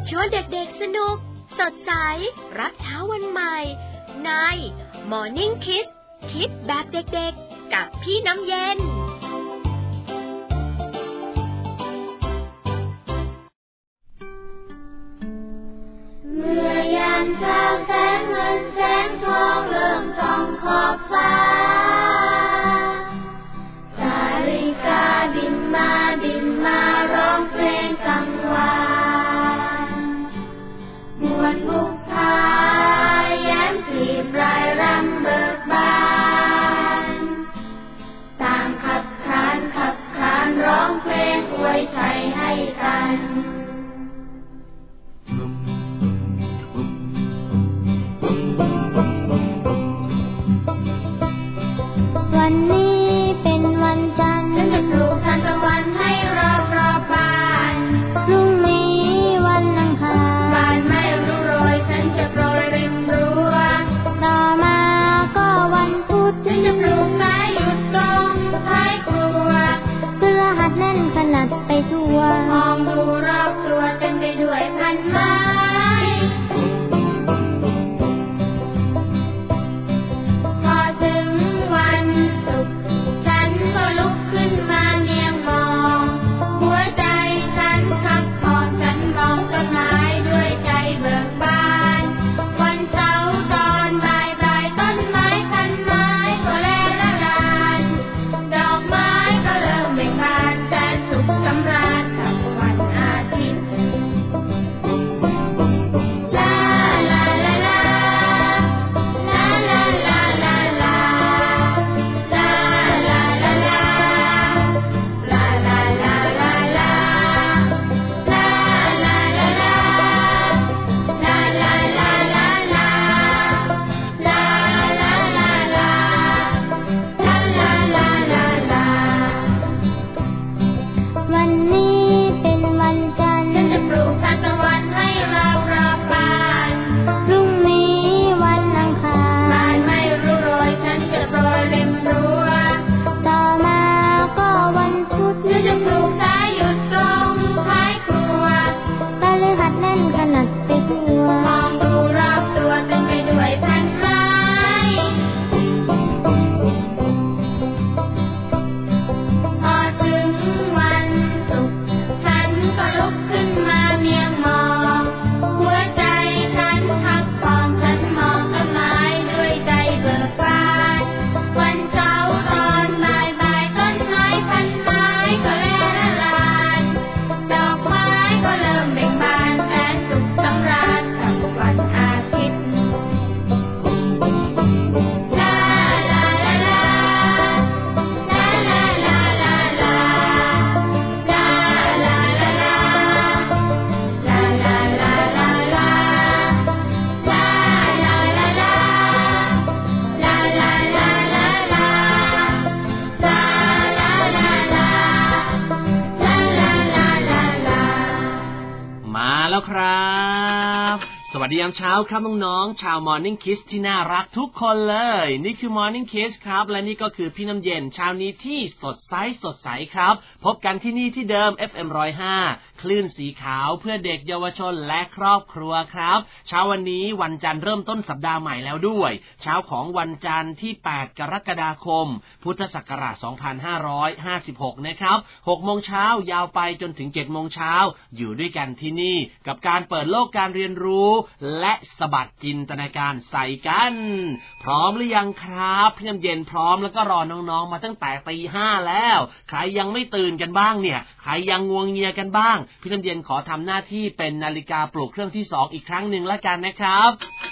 ชวนเด็กๆสนุกสดใสรับเช้าวันใหม่ใน Morning Kids คิดแบบเด็กๆกับพี่น้ำเย็นเมื่อยามเช้าแสงเงินแสงทองเริ่มส่องขอบฟ้าสาริกาบินมาร้องเพลงกังวานมวลบุพภาแย้มกลีบรายรำเบิกบานต่างขับขานร้องเพลงอวยชัยให้กันวันนี้เป็นวันจันทร์ฉันจะปลูกทานตะวันให้รอบบ้านพรุ่งนี้วันอังคารบ้านไม่รู้โรยฉันจะโปรยริมรั้วต่อมาก็วันพุธฉันจะปลูกไม้หยุดตรงท้ายครัวพฤหัสแน่นขนาดไปทั่วมองดูรอบตัวเต็มไปด้วยพันไม้สวัสดียามเช้าครับน้องๆชาว Morning Kids ที่น่ารักทุกคนเลยนี่คือ Morning Kids ครับและนี่ก็คือพี่น้ำเย็นเช้านี้ที่สดใสครับพบกันที่นี่ที่เดิม FM 105 คลื่นสีขาวเพื่อเด็กเยาวชนและครอบครัวครับเช้าวันนี้วันจันทร์เริ่มต้นสัปดาห์ใหม่แล้วด้วยเช้าของวันจันทร์ที่8กรกฎาคมพุทธศักราช2556นะครับ 6 โมงเช้ายาวไปจนถึง 7 โมงเช้าอยู่ด้วยกันที่นี่กับการเปิดโลกการเรียนรู้และสะบัดจินตนาการใส่กันพร้อมหรือยังครับพี่น้ำเย็นพร้อมแล้วก็รอน้องๆมาตั้งแต่ 5:00 แล้วใครยังไม่ตื่นกันบ้างเนี่ยใครยังงัวเงียกันบ้างพี่น้ำเย็นขอทำหน้าที่เป็นนาฬิกาปลุกเครื่องที่2อีกครั้งนึงแล้วกันนะครับ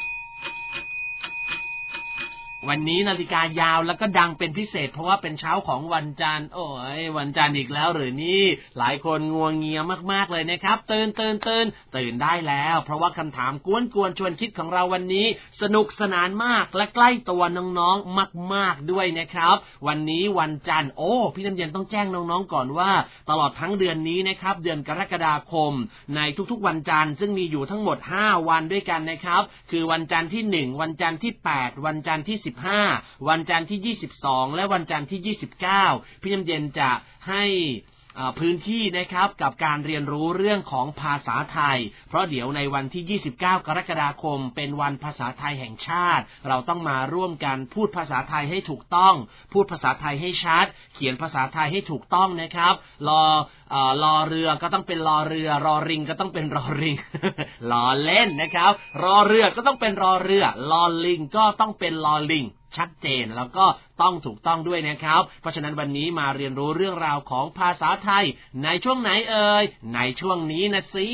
วันนี้นาฬิกายาวแล้วก็ดังเป็นพิเศษเพราะว่าเป็นเช้าของวันจันทร์โอ้ยวันจันทร์อีกแล้วหรือนี่หลายคนงัวเงียมากๆเลยนะครับตื่นได้แล้วเพราะว่าคำถามกวนชวนคิดของเราวันนี้สนุกสนานมากและใกล้ตัวน้องๆมากๆด้วยนะครับวันนี้วันจันทร์พี่น้ำเย็นต้องแจ้งน้องๆก่อนว่าตลอดทั้งเดือนนี้นะครับเดือนกรกฎาคมในทุกๆวันจันทร์ซึ่งมีอยู่ทั้งหมด5วันด้วยกันนะครับคือวันจันทร์ที่1วันจันทร์ที่8วันจันทร์ที่15วันจันทร์ที่22และวันจันทร์ที่29พี่น้ำเย็นจะให้พื้นที่นะครับกับการเรียนรู้เรื่องของภาษาไทยเพราะเดี๋ยวในวันที่29กรกฎาคมเป็นวันภาษาไทยแห่งชาติเราต้องมาร่วมกันพูดภาษาไทยให้ถูกต้องพูดภาษาไทยให้ชัดเขียนภาษาไทยให้ถูกต้องนะครับรอเรือก็ต้องเป็นรอเรือรอริงก็ต้องเป็นรอริง ล้อเล่นนะครับรอเรือก็ต้องเป็นรอเรือลอลิงก็ต้องเป็นลอลิงชัดเจนแล้วก็ต้องถูกต้องด้วยนะครับเพราะฉะนั้นวันนี้มาเรียนรู้เรื่องราวของภาษาไทยในช่วงไหนเอ่ยในช่วงนี้นะสิ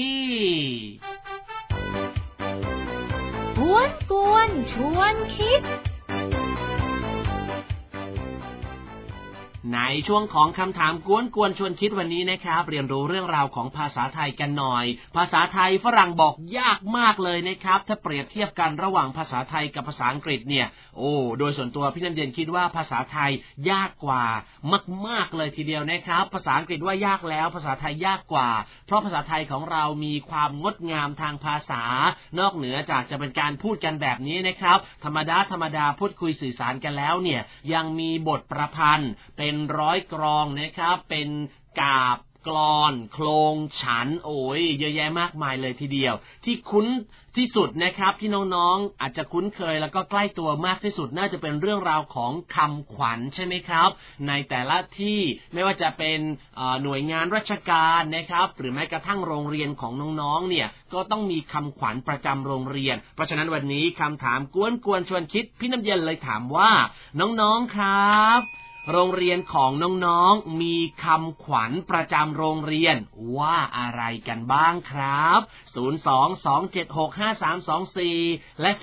กวนชวนคิดในช่วงของคำถามกวนชวนคิดวันนี้นะครับเรียนรู้เรื่องราวของภาษาไทยกันหน่อยภาษาไทยฝรั่งบอกยากมากเลยนะครับถ้าเปรียบเทียบกันระหว่างภาษาไทยกับภาษาอังกฤษเนี่ยโดยส่วนตัวพี่น้ำเย็นคิดว่าภาษาไทยยากกว่ามากๆเลยทีเดียวนะครับภาษาอังกฤษว่ายากแล้วภาษาไทยยากกว่าเพราะภาษาไทยของเรามีความงดงามทางภาษานอกเหนือจากจะเป็นการพูดกันแบบนี้นะครับธรรมดาพูดคุยสื่อสารกันแล้วเนี่ยยังมีบทประพันธ์เป็นร้อยกลองนะครับเป็นกาบกลอนโคลงฉันเยอะแยะมากมายเลยทีเดียวที่คุ้นที่สุดนะครับที่น้องๆอาจจะคุ้นเคยแล้วก็ใกล้ตัวมากที่สุดน่าจะเป็นเรื่องราวของคำขวัญใช่ไหมครับในแต่ละที่ไม่ว่าจะเป็นหน่วยงานราชการนะครับหรือแม้กระทั่งโรงเรียนของน้องๆเนี่ยก็ต้องมีคำขวัญประจำโรงเรียนเพราะฉะนั้นวันนี้คำถามกวนชวนคิดพี่น้ำเย็นเลยถามว่าน้องๆครับโรงเรียนของน้องๆมีคำขวัญประจำโรงเรียนว่าอะไรกันบ้างครับ022765324และ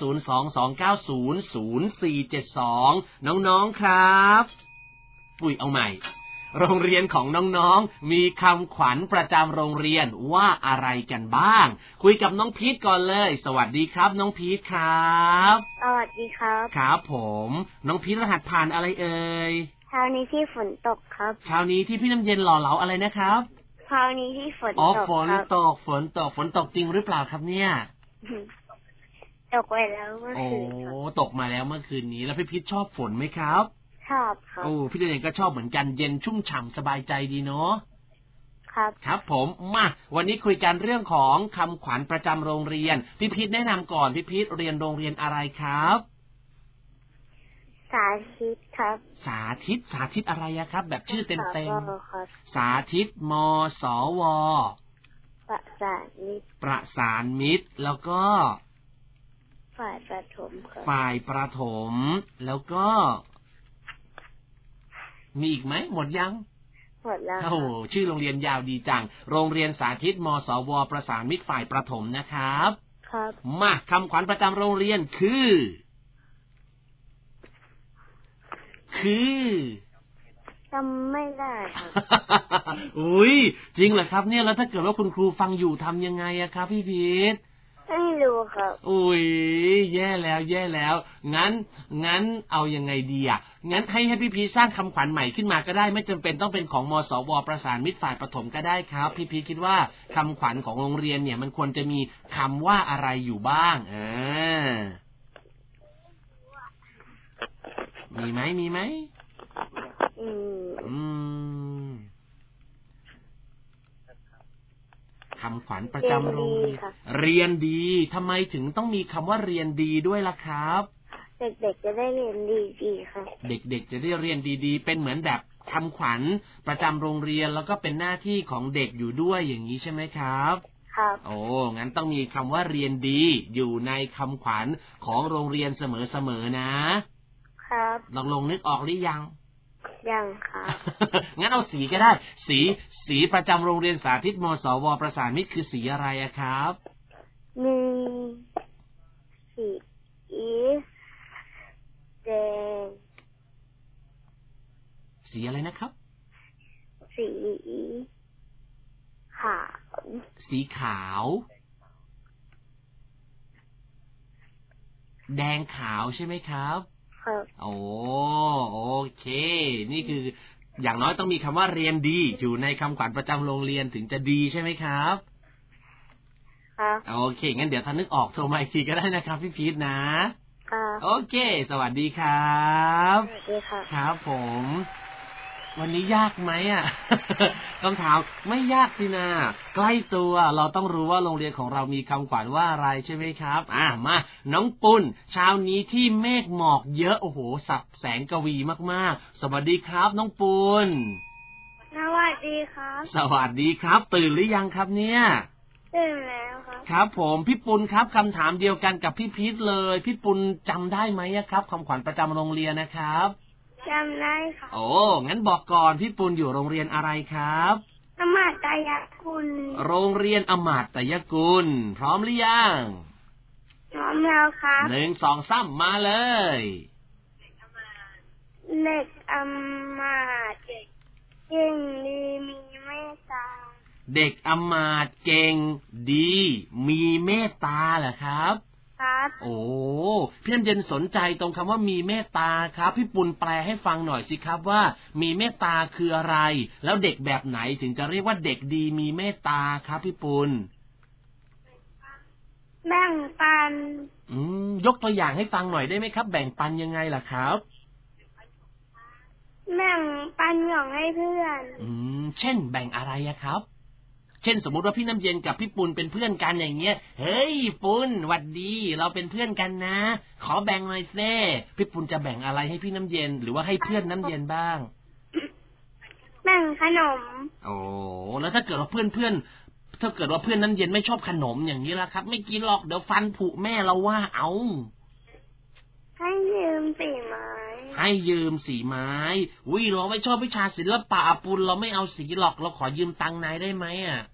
022900472น้องๆครับเอาใหม่โรงเรียนของน้องๆมีคำขวัญประจำโรงเรียนว่าอะไรกันบ้างคุยกับน้องพีทก่อนเลยสวัสดีครับน้องพีทครับสวัสดีครับครับผมน้องพีทรหัสผ่านอะไรเอ่ยเช้านี้ที่ฝนตกครับเช้านี้ที่พี่น้ำเย็นหล่อเหลาอะไรนะครับเช้านี้ที่ฝนตกฝนตกจริงหรือเปล่าครับเนี่ยตกไปแล้วเมื่อคืนตกมาแล้วเมื่อคืนนี้แล้วพี่พีทชอบฝนไหมครับชอบครับพี่น้ำเย็นก็ชอบเหมือนกันเย็นชุ่มฉ่ำสบายใจดีเนาะครับผมมาวันนี้คุยกันเรื่องของคำขวัญประจำโรงเรียนพี่พีทแนะนำก่อนพี่พีทเรียนโรงเรียนอะไรครับสาธิตครับสาธิตอะไรครับแบบชื่อเต็มๆสาธิตมสวประสานมิตรแล้วก็ฝ่ายประถมครับฝ่ายประถมแล้วก็มีอีกไหมหมดยังหมดแล้วชื่อโรงเรียนยาวดีจังโรงเรียนสาธิตมสวประสานมิตรฝ่ายประถมนะครับมาคำขวัญประจำโรงเรียนคือจำไม่ได้ครับจริงเหรอครับเนี่ยแล้วถ้าเกิดว่าคุณครูฟังอยู่ทำยังไงอะครับพี่พีทไม่รู้ครับแย่แล้วงั้นเอายังไงดีอ่ะงั้นให้พี่พีทสร้างคำขวัญใหม่ขึ้นมาก็ได้ไม่จำเป็นต้องเป็นของมสวประสานมิตรฝ่ายประถมก็ได้ครับพี่พีทคิดว่าคำขวัญของโรงเรียนเนี่ยมันควรจะมีคำว่าอะไรอยู่บ้างมีไหมคำขวัญประจำโรงเรียนเรียนดีทำไมถึงต้องมีคำว่าเรียนดีด้วยล่ะครับเด็กๆจะได้เรียนดีๆครับเด็กๆจะได้เรียนดีๆเป็นเหมือนแบบคำขวัญประจำโรงเรียนแล้วก็เป็นหน้าที่ของเด็กอยู่ด้วยอย่างนี้ใช่ไหมครับงั้นต้องมีคำว่าเรียนดีอยู่ในคำขวัญของโรงเรียนเสมอๆนะครับลองนึกออกหรือยังครับงั้นเอาสีก็ได้สีประจำโรงเรียนสาธิตมสวประสานมิตรคือสีอะไรอะครับมีสีแดงสีอะไรนะครับสีขาวแดงขาวใช่ไหมครับโอเคนี่คืออย่างน้อยต้องมีคำว่าเรียนดีอยู่ในคำขวัญประจำโรงเรียนถึงจะดีใช่ไหมครับโอเคงั้นเดี๋ยวถ้านึกออกโทรมาอีกทีก็ได้นะครับพี่พีทนะโอเคสวัสดีครับสวัสดีครับครับผมวันนี้ยากไหมอ่ะ คำถามไม่ยากสินะใกล้ตัวเราต้องรู้ว่าโรงเรียนของเรามีคำขวัญว่าอะไรใช่ไหมครับมาน้องปุณเช้านี้ที่เมฆหมอกเยอะโอ้โหสับแสงกวีมากๆสวัสดีครับน้องปุณสวัสดีครับสวัสดีครับตื่นหรือยังครับเนี่ยตื่นแล้วครับครับผมพี่ปุณครับคำถามเดียวกันกับพี่พีทเลยพี่ปุณจำได้ไหมครับคำขวัญประจำโรงเรียนนะครับจำได้ค่ะโอ้งั้นบอกก่อนพี่ปุณอยู่โรงเรียนอะไรครับอมาตยกุลโรงเรียนอมาตยกุลพร้อมหรือยังพร้อมแล้วครับ 1 2 3มาเลยเด็กอมาตเก่งดีมีเมตตาเด็กอมาตเก่งดีมีเมตตาเหรอครับโอ้พี่น้ำเย็นสนใจตรงคำว่ามีเมตตาครับพี่ปุณแปลให้ฟังหน่อยสิครับว่ามีเมตตาคืออะไรแล้วเด็กแบบไหนถึงจะเรียกว่าเด็กดีมีเมตตาครับพี่ปุณแบ่งปันยกตัวอย่างให้ฟังหน่อยได้ไหมครับแบ่งปันยังไงล่ะครับแบ่งปันของให้เพื่อนเช่นแบ่งอะไรครับเช่นสมมุติว่าพี่น้ำเย็นกับพี่ปุณเป็นเพื่อนกันอย่างเงี้ยเฮ้ยปุณหวัดดีเราเป็นเพื่อนกันนะขอแบ่งหน่อยเซ่พี่ปุณจะแบ่งอะไรให้พี่น้ำเย็นหรือว่าให้เพื่อนน้ำเย็นบ้างแบ่งขนมโอ้แล้วถ้าเกิดว่าเพื่อนน้ำเย็นไม่ชอบขนมอย่างนี้ล่ะครับไม่กินหรอกเดี๋ยวฟันผุแม่เราว่าเอาให้ยืมสีไม้เราไม่ชอบวิชาศิลปะปุณเราไม่เอาสีหรอกเราขอยืมตังค์นายได้ไหม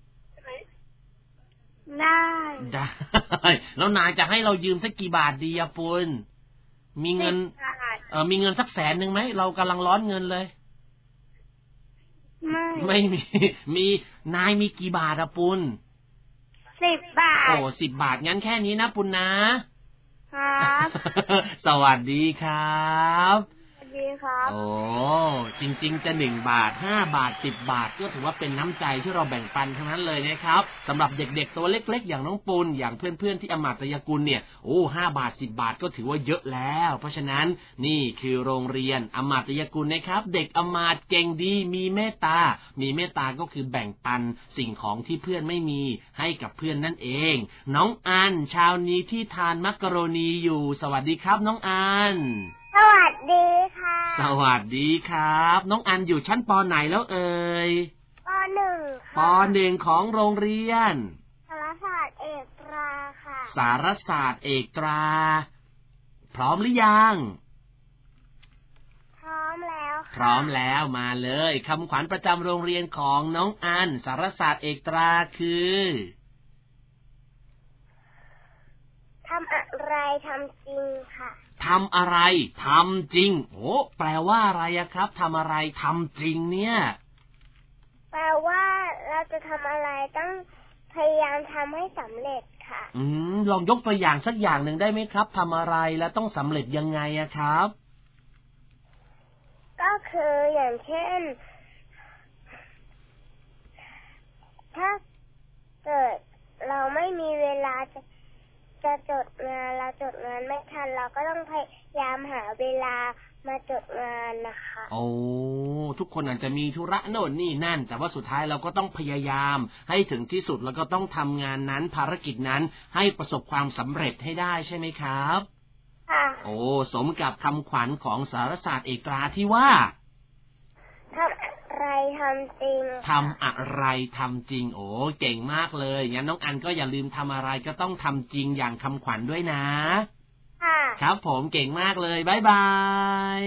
ได้แล้วนายจะให้เรายืมสักกี่บาทดีปุณมีเงินสัก100,000ไหมเรากำลังร้อนเงินเลยไม่มีนายมีกี่บาทปุณ 10 บาทโอ้10 บาทงั้นแค่นี้นะปุณนะครับสวัสดีครับโอ้จริงๆจะ1 บาท5 บาท10 บาทก็ถือว่าเป็นน้ำใจที่เราแบ่งปันทั้งนั้นเลยนะครับสำหรับเด็กๆตัวเล็กๆอย่างน้องปุณอย่างเพื่อนๆที่อมาตยกุลเนี่ย5 บาท10 บาทก็ถือว่าเยอะแล้วเพราะฉะนั้นนี่คือโรงเรียนอมาตยกุลนะครับเด็กอมาตเก่งดีมีเมตตาก็คือแบ่งปันสิ่งของที่เพื่อนไม่มีให้กับเพื่อนนั่นเองน้องอันเช้านี้ที่ทานมักกะโรนีอยู่สวัสดีครับน้องอันสวัสดีค่ะสวัสดีครับน้องอันอยู่ชั้นป.ไหนแล้วเอ่ยป.1 ค่ะป.1 ของโรงเรียนสารศาสตร์เอกตราค่ะสารศาสตร์เอกตราพร้อมหรือยังพร้อมแล้วพร้อมแล้วมาเลยคำขวัญประจำโรงเรียนของน้องอันสารศาสตร์เอกตราคือทำอะไรทำจริงค่ะทำอะไรทำจริงแปลว่าอะไรครับทำอะไรทำจริงเนี่ยแปลว่าเราจะทำอะไรต้องพยายามทำให้สำเร็จค่ะลองยกตัวอย่างสักอย่างหนึ่งได้ไหมครับทำอะไรแล้วต้องสำเร็จยังไงครับก็คืออย่างเช่นถ้าเกิดเราไม่มีเวลาจะจดงานเราจดงานไม่ทันเราก็ต้องพยายามหาเวลามาจดงานนะคะทุกคนอาจจะมีธุระโน่นนี่นั่นแต่ว่าสุดท้ายเราก็ต้องพยายามให้ถึงที่สุดแล้วก็ต้องทำงานนั้นภารกิจนั้นให้ประสบความสำเร็จให้ได้ใช่ไหมครับค่ะสมกับคำขวัญของสารศาสตร์เอกตราที่ว่าทำอะไรทำจริงทำอะไรทำจริงเก่งมากเลยงั้นน้องอันก็อย่าลืมทำอะไรก็ต้องทำจริงอย่างคำขวัญด้วยนะค่ะครับผมเก่งมากเลยบ๊ายบาย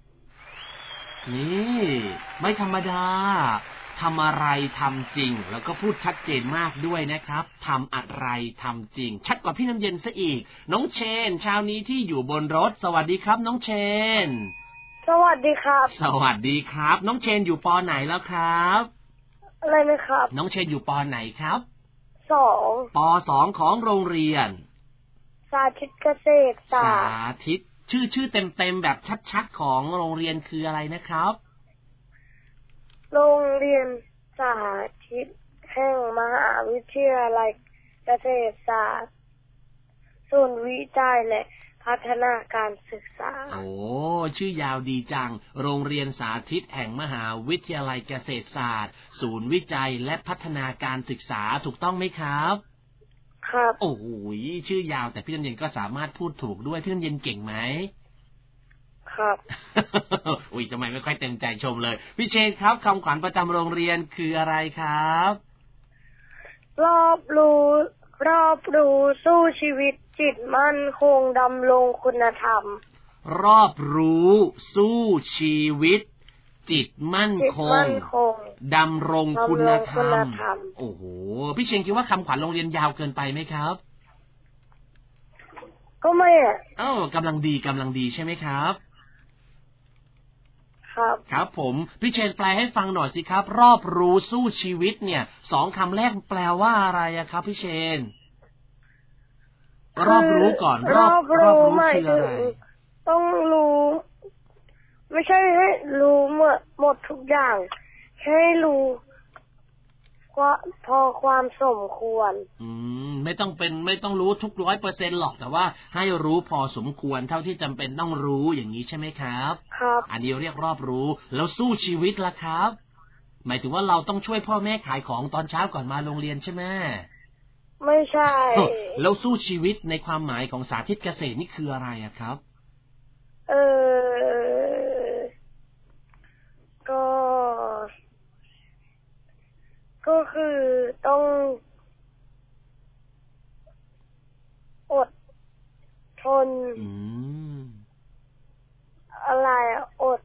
นี่ไม่ธรรมดาทำอะไรทำจริงแล้วก็พูดชัดเจนมากด้วยนะครับทำอะไรทำจริงชัดกว่าพี่น้ำเย็นซะอีกน้องเชนเช้านี้ที่อยู่บนรถสวัสดีครับน้องเชนสวัสดีครับสวัสดีครับน้องเชนอยู่ป.ไหนแล้วครับอะไรนะครับน้องเชนอยู่ป.ไหนครับ 2ป .2 ของโรงเรียนสาธิตเกษตรศาสตร์สาธิตชื่อเต็มแบบชัดๆของโรงเรียนคืออะไรนะครับโรงเรียนสาธิตแห่งมหาวิทยาลัยเกษตรศาสตร์ศูนย์วิจัยและพัพัฒนาการศึกษาโอ้ชื่อยาวดีจังโรงเรียนสาธิตแห่งมหาวิทยาลัยเกษตรศาสตร์ศูนย์วิจัยและพัฒนาการศึกษาถูกต้องไหมครับครับโอ้โหชื่อยาวแต่พี่น้ำเย็นก็สามารถพูดถูกด้วยพี่น้ำเย็นเก่งไหมครับอุ้ยทำไมไม่ค่อยเต็มใจชมเลยพี่เชนครับคำขวัญประจำโรงเรียนคืออะไรครับรอบรู้สู้ชีวิตจิตมั่นคงดำรงคุณธรรมรอบรู้สู้ชีวิตจิตมั่นคงดำรงคุณธรรมโอ้โหพี่เชนคิดว่าคำขวัญโรงเรียนยาวเกินไปไหมครับก็ไม่กำลังดีใช่ไหมครับครับผมพี่เชนแปลให้ฟังหน่อยสิครับรอบรู้สู้ชีวิตเนี่ย2คำแรกแปลว่าอะไรครับพี่เชนรอบรู้ก่อนรอบรู้คืออะไรต้องรู้ไม่ใช่ให้รู้หมดทุกอย่างแค่รู้ว่าพอความสมควรไม่ต้องรู้ทุก 100% หรอกแต่ว่าให้รู้พอสมควรเท่าที่จำเป็นต้องรู้อย่างนี้ใช่ไหมครับครับอันนี้เรียกรอบรู้แล้วสู้ชีวิตล่ะครับหมายถึงว่าเราต้องช่วยพ่อแม่ขายของตอนเช้าก่อนมาโรงเรียนใช่ไหมไม่ใช่แล้วสู้ชีวิตในความหมายของสาธิตเกษตรนี่คืออะไรครับก็คือต้องอดทนอะไรอด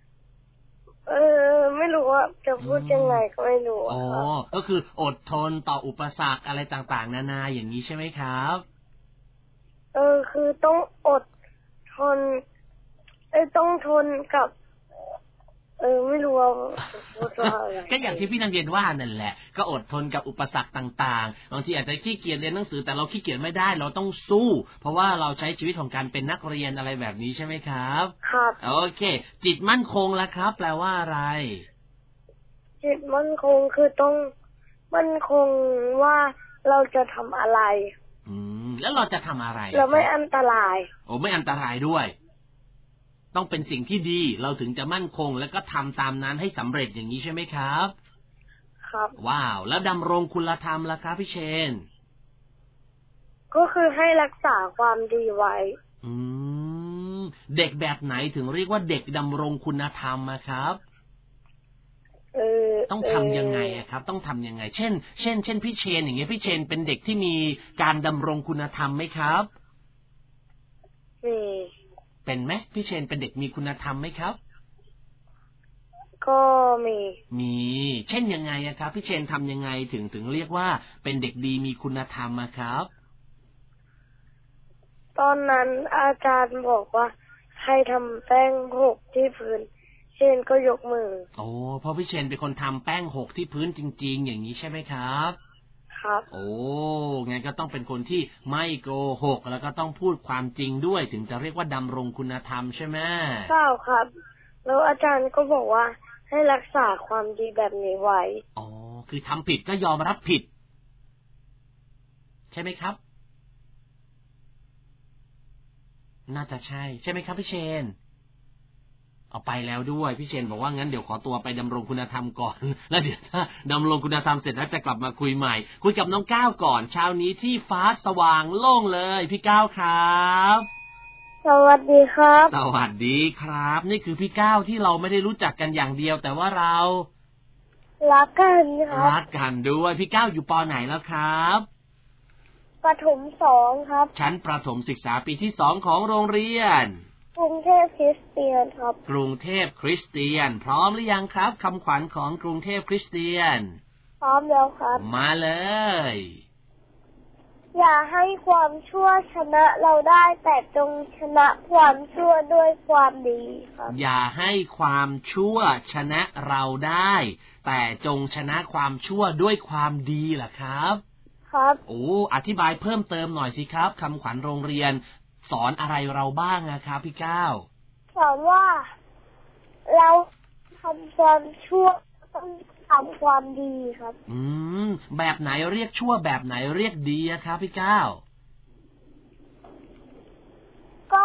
ไม่รู้ว่าจะพูดยังไงก็ไม่รู้ก็คืออดทนต่ออุปสรรคอะไรต่างๆนานาอย่างนี้ใช่ไหมครับคือต้องอดทนต้องทนกับไม่รู้ว่าพูดว่าอะไรก็อย่างที่พี่น้ำเย็นว่านั่นแหละก็อดทนกับอุปสรรคต่างๆบางทีอาจจะขี้เกียจเรียนหนังสือแต่เราขี้เกียจไม่ได้เราต้องสู้เพราะว่าเราใช้ชีวิตของการเป็นนักเรียนอะไรแบบนี้ใช่ไหมครับครับโอเคจิตมั่นคงล่ะครับแปลว่าอะไรจิตมั่นคงคือต้องมั่นคงว่าเราจะทำอะไรแล้วเราจะทำอะไรเราไม่อันตรายไม่อันตรายด้วยต้องเป็นสิ่งที่ดีเราถึงจะมั่นคงแล้วก็ทำตามนั้นให้สำเร็จอย่างนี้ใช่ไหมครับครับว้าวแล้วดำรงคุณธรรมล่ะครับพี่เชนก็คือให้รักษาความดีไว้เด็กแบบไหนถึงเรียกว่าเด็กดำรงคุณธรรมครับต้องทำยังไงครับต้องทำยังไงเช่นพี่เชนอย่างเงี้ยพี่เชนเป็นเด็กที่มีการดำรงคุณธรรมไหมครับเป็นไหมพี่เชนเป็นเด็กมีคุณธรรมไหมครับก็มีเช่นยังไงครับพี่เชนทำยังไงถึงเรียกว่าเป็นเด็กดีมีคุณธรรมครับตอนนั้นอาจารย์บอกว่าให้ทำแป้งหกที่พื้นเชนก็ยกมือเพราะพี่เชนเป็นคนทำแป้งหกที่พื้นจริงๆอย่างนี้ใช่ไหมครับครับงั้นก็ต้องเป็นคนที่ไม่โกหกแล้วก็ต้องพูดความจริงด้วยถึงจะเรียกว่าดำรงคุณธรรมใช่ไหมใช่ครับแล้วอาจารย์ก็บอกว่าให้รักษาความดีแบบนี้ไว้คือทำผิดก็ยอมรับผิดใช่ไหมครับน่าจะใช่ไหมครับพี่เชนเอาไปแล้วด้วยพี่เชนบอกว่างั้นเดี๋ยวขอตัวไปดำรงคุณธรรมก่อนแล้วเดี๋ยวถ้าดำรงคุณธรรมเสร็จแล้วจะกลับมาคุยใหม่คุยกับน้องก้าวก่อนเช้านี้ที่ฟ้าสว่างโล่งเลยพี่ก้าวครับสวัสดีครับสวัสดีครับนี่คือพี่ก้าวที่เราไม่ได้รู้จักกันอย่างเดียวแต่ว่าเรารักกันครับรักกันด้วยพี่ก้าวอยู่ป.ไหนแล้วครับประถม2ครับชั้นประถมศึกษาปีที่2ของโรงเรียนกรุงเทพคริสเตียนครับกรุงเทพคริสเตียนพร้อมหรือยังครับคำขวัญของกรุงเทพคริสเตียนพร้อมแล้วครับมาเลยอย่าให้ความชั่วชนะเราได้แต่จงชนะความชั่วด้วยความดีครับอย่าให้ความชั่วชนะเราได้แต่จงชนะความชั่วด้วยความดีล่ะครับครับอธิบายเพิ่มเติมหน่อยสิครับคำขวัญโรงเรียนสอนอะไรเราบ้างนะครับพี่ก้าวสอนว่าเราทำความชั่วต้องทำความดีครับแบบไหนเรียกชั่วแบบไหนเรียกดีครับพี่ก้าวก็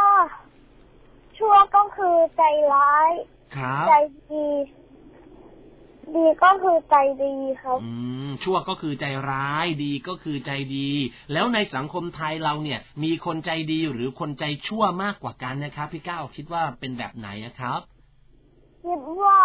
ชั่วก็คือใจร้ายใจดีดีก็คือใจดีครับชั่วก็คือใจร้ายดีก็คือใจดีแล้วในสังคมไทยเราเนี่ยมีคนใจดีหรือคนใจชั่วมากกว่ากันนะครับพี่ก้าวคิดว่าเป็นแบบไหนนะครับคิดว่า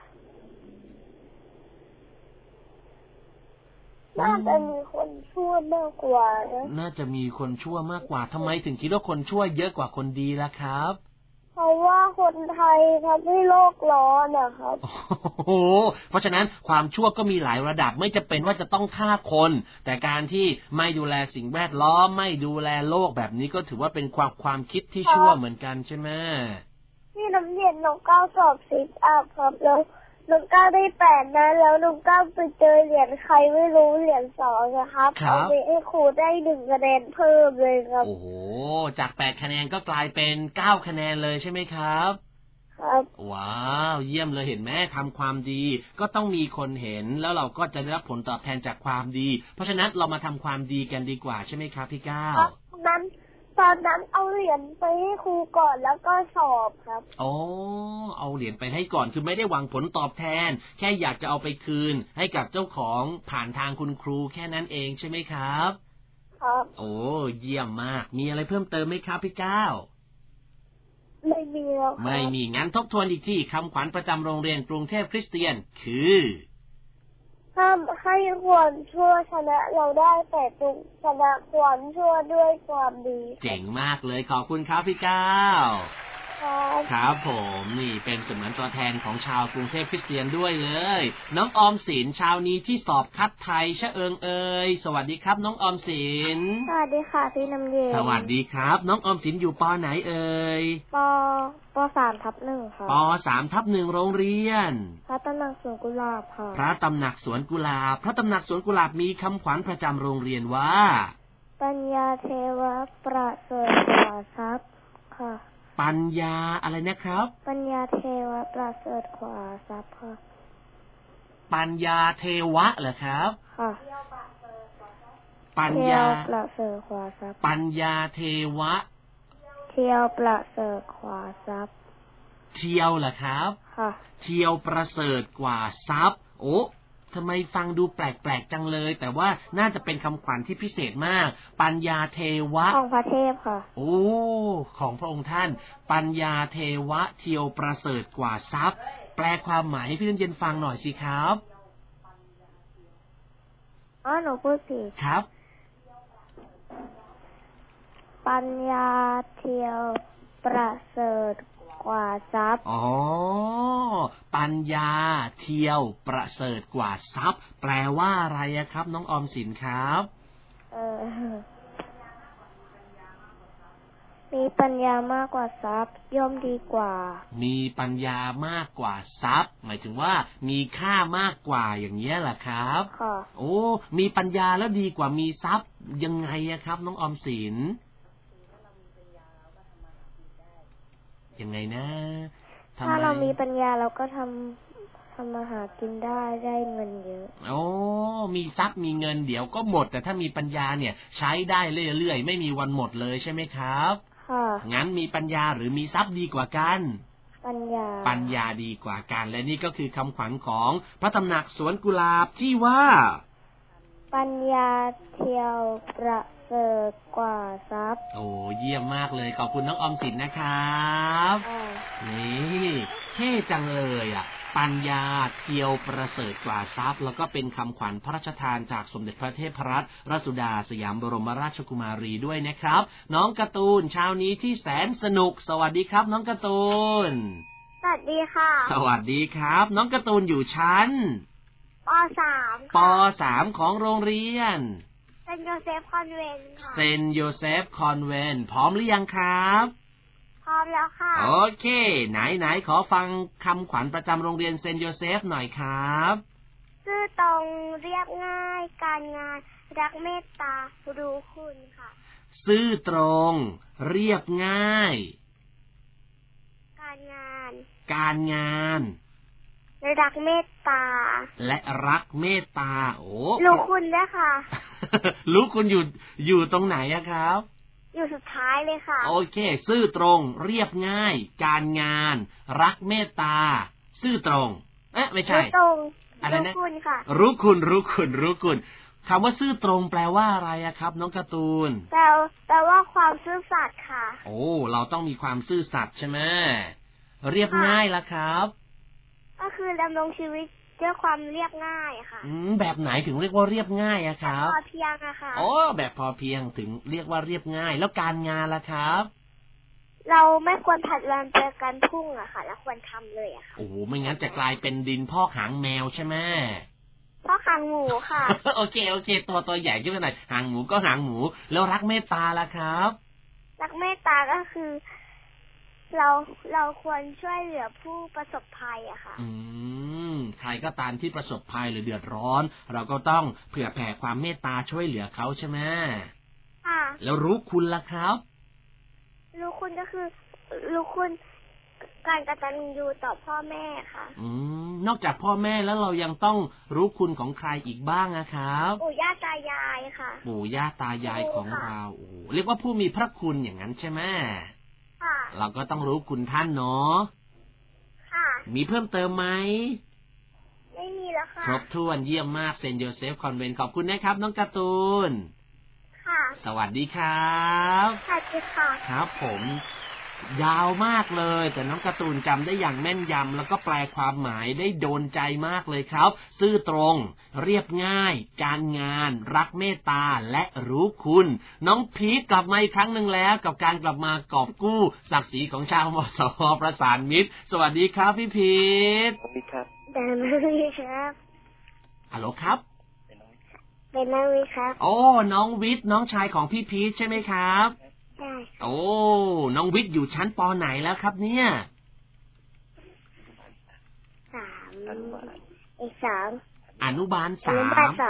น่าจะมีคนชั่วมากกว่านะน่าจะมีคนชั่วมากกว่าทำไมถึงคิดว่าคนชั่วเยอะกว่าคนดีล่ะครับเพราะว่าคนไทยทำให้โลกร้อนนะครับโอ้เพราะฉะนั้นความชั่วก็มีหลายระดับไม่จำเป็นว่าจะต้องฆ่าคนแต่การที่ไม่ดูแลสิ่งแวดล้อมไม่ดูแลโลกแบบนี้ก็ถือว่าเป็นความคิดที่ชั่วเหมือนกันใช่ไหมที่น้ำเย็นน้องก้าวสอบซิทอัพครับแล้วน้องก้าวได้8นะแล้วน้องก้าวไปเจอเหรียญใครไม่รู้เหรียญ2นะครับเอาไปให้ครูได้1คะแนนเพิ่มเลยครับโอ้โหจาก8คะแนนก็กลายเป็น9คะแนนเลยใช่ไหมครับครับว้าวเยี่ยมเลยเห็นไหมทำความดีก็ต้องมีคนเห็นแล้วเราก็จะได้รับผลตอบแทนจากความดีเพราะฉะนั้นเรามาทำความดีกันดีกว่าใช่ไหมครับพี่ก้าวตอนนั้นเอาเหรียญไปให้ครูก่อนแล้วก็สอบครับเอาเหรียญไปให้ก่อนคือไม่ได้หวังผลตอบแทนแค่อยากจะเอาไปคืนให้กับเจ้าของผ่านทางคุณครูแค่นั้นเองใช่ไหมครับครับโอ้เยี่ยมมากมีอะไรเพิ่มเติมไหมครับพี่ก้าวไม่มีแล้วไม่มีงั้นทบทวนอีกที่คำขวัญประจำโรงเรียนกรุงเทพคริสเตียนคือห้ามให้ความชั่วชนะเราได้แต่จงชนะความชั่วด้วยความดีเจ๋งมากเลยขอบคุณครับพี่ก้าวครับผมนี่เป็นเสมือนตัวแทนของชาวกรุงเทพคริสเตียนด้วยเลยน้องออมสินชาวนี้ที่สอบคัดไทยชะเอิงเอยสวัสดีครับน้องออมสินสวัสดีค่ะพี่น้ำเย็นสวัสดีครับน้องออมสินอยู่ป.ไหนเอ่ยป.3/1ค่ะป.3/1โรงเรียนพระตำหนักสวนกุหลาบค่ะพระตำหนักสวนกุหลาบพระตำหนักสวนกุหลาบมีคำขวัญประจำโรงเรียนว่าปัญญาเทวะประเสริฐกว่าทรัพย์ค่ะปัญญาอะไรนะครับปัญญาเทวะประเสริฐกว่าทรัพย์ค่ะปัญญาเทวะเหรอครับค่ะปัญญาประเสริฐกว่าทรัพย์ปัญญาเทวะเที่ยวประเสริฐกว่าทรัพย์เที่ยวเหรอครับค่ะเที่ยวประเสริฐกว่าทรัพย์โอ้ทำไมฟังดูแปลกๆจังเลยแต่ว่าน่าจะเป็นคำขวัญที่พิเศษมากปัญญาเทวะของพระเทพค่ะโอ้ของพระองค์ท่านปัญญาเทวะเที่ยวประเสริฐกว่าทรัพย์แปลความหมายให้พี่น้ำเย็นฟังหน่อยสิครับหนูพูดสิครับปัญญาเที่ยวประเสริฐกว่าทรัพย์ปัญญาเที่ยวประเสริฐกว่าทรัพย์แปลว่าอะไรครับน้องออมสินครับมีปัญญามากกว่าทรัพย์ย่อมดีกว่ามีปัญญามากกว่าทรัพย์หมายถึงว่ามีค่ามากกว่าอย่างนี้แหละครับค่ะโอ้มีปัญญาแล้วดีกว่ามีทรัพย์ยังไงครับน้องออมสินยังไงนะถ้าเรามีปัญญาเราก็ทำมาหากินได้เงินเยอะโอ้มีทรัพย์มีเงินเดี๋ยวก็หมดแต่ถ้ามีปัญญาเนี่ยใช้ได้เรื่อยๆไม่มีวันหมดเลยใช่ไหมครับค่ะงั้นมีปัญญาหรือมีทรัพย์ดีกว่ากันปัญญาดีกว่ากันและนี่ก็คือคำขวัญของพระตำหนักสวนกุหลาบที่ว่าปัญญาเที่ยวประเสริฐกว่าทรัพย์โอ้เยี่ยมมากเลยขอบคุณน้องออมสินนะครับนี่เท่จังเลยอ่ะปัญญาเที่ยวประเสริฐกว่าทรัพย์แล้วก็เป็นคำขวัญพระราชทานจากสมเด็จพระเทพรัตนราชสุดาสยามบรมราชกุมารีด้วยนะครับน้องการ์ตูนเช้านี้ที่แสนสนุกสวัสดีครับน้องการ์ตูนสวัสดีค่ะสวัสดีครับน้องการ์ตูนอยู่ชั้นป.3 ป.3 ของโรงเรียนเซนต์โยเซฟคอนเวนต์ค่ะเซนต์โยเซฟคอนเวนต์พร้อมหรือยังครับพร้อมแล้วค่ะโอเคไหนขอฟังคำขวัญประจำโรงเรียนเซนต์โยเซฟหน่อยครับซื่อตรงเรียบง่ายการงานรักเมตตารู้คุณค่ะซื่อตรงเรียบง่ายการงานรักเมตตาและรักเมตตาโอ้รู้คุณด้วยค่ะรู้คุณอยู่ตรงไหนอะครับอยู่สุดท้ายเลยค่ะโอเคซื่อตรงเรียบง่ายการงานรักเมตตาซื่อตรงไม่ใช่ตรงอะไรนะรู้คุณค่ะรู้คุณคำว่าซื่อตรงแปลว่าอะไรครับน้องการ์ตูนแปลว่าความซื่อสัตย์ค่ะโอ้เราต้องมีความซื่อสัตย์ใช่ไหมเรียบง่ายละครับก็คือดำรงชีวิตด้วยความเรียบง่ายค่ะแบบไหนถึงเรียกว่าเรียบง่ายอะครับพอเพียงอะค่ะแบบพอเพียงถึงเรียกว่าเรียบง่ายแล้วการงานล่ะครับเราไม่ควรผัดวันเจอกันพรุ่งอะค่ะแล้วควรทำเลยอะค่ะโอ้ไม่งั้นจะกลายเป็นดินพอกหางแมวใช่ไหมพอกหางหมูค่ะโอเคตัวใหญ่ขึ้นมาหน่อยหางหมูก็หางหมูแล้วรักเมตตาล่ะครับรักเมตตาก็คือเราควรช่วยเหลือผู้ประสบภัยอะค่ะใครก็ตามที่ประสบภัยหรือเดือดร้อนเราก็ต้องเผื่อแผ่ความเมตตาช่วยเหลือเขาใช่ไหมค่ะแล้วรู้คุณล่ะครับรู้คุณก็คือรู้คุณการกตัญญูต่อพ่อแม่ค่ะนอกจากพ่อแม่แล้วเรายังต้องรู้คุณของใครอีกบ้างนะครับปู่ย่าตายายค่ะปู่ย่าตายายของเราเรียกว่าผู้มีพระคุณอย่างนั้นใช่ไหมเราก็ต้องรู้คุณท่านเนาะค่ะมีเพิ่มเติมไหมไม่มีแล้วค่ะครบถ้วนเยี่ยมมากเซนต์โยเซฟคอนเวนต์ขอบคุณนะครับน้องการ์ตูนค่ะสวัสดีครับสวัสดีค่ะครับผมยาวมากเลยแต่น้องการ์ตูนจำได้อย่างแม่นยำแล้วก็แปลความหมายได้โดนใจมากเลยครับซื่อตรงเรียบง่ายการงานรักเมตตาและรู้คุณน้องพีทกลับมาอีกครั้งหนึ่งแล้วกับการกลับมากอบกู้ศักดิ์ศรีของชาวมสว.ประสานมิตรสวัสดีครับพี่พีทสวัสดีครับเป็นน้องวิทย์ครับฮัลโหลครับเป็นน้องวิทย์ครับโอ้น้องวิทย์น้องชายของพี่พีทใช่ไหมครับโอ้น้องวิทย์อยู่ชั้นป.ไหนแล้วครับเนี่ยอนุบาล 3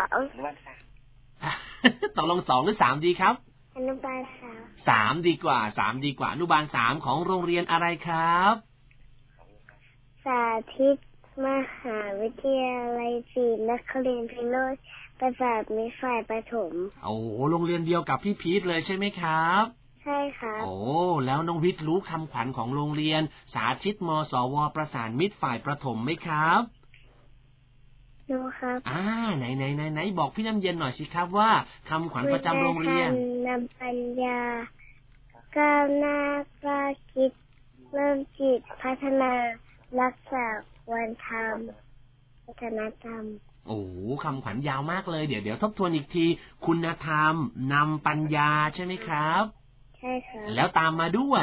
ตกลง2หรือ3ดีครับอนุบาล 3ดีกว่าอนุบาล3ของโรงเรียนอะไรครับสาธิตมหาวิทยาลัยศรีนครินทร์พิโรธประสาทมิตรฝ่ายประถมโอ้โรงเรียนเดียวกับพี่พีทเลยใช่ไหมครับใช่ครับโอ้แล้วน้องวิทย์รู้คำขวัญของโรงเรียนสาธิตมสว.ประสานมิตรฝ่ายประถมไหมครับรู้ครับไหนบอกพี่น้ำเย็นหน่อยสิครับว่าคำขวัญประจำโรงเรียนนำปัญญาก้าวหน้ากล้าคิดเริ่มจิตพัฒนารักษาวันธรรมวัฒนธรรมโอ้คำขวัญยาวมากเลยเดี๋ยวทบทวนอีกทีคุณธรรมนำปัญญาใช่ไหมครับใช่ครับแล้วตามมาด้วย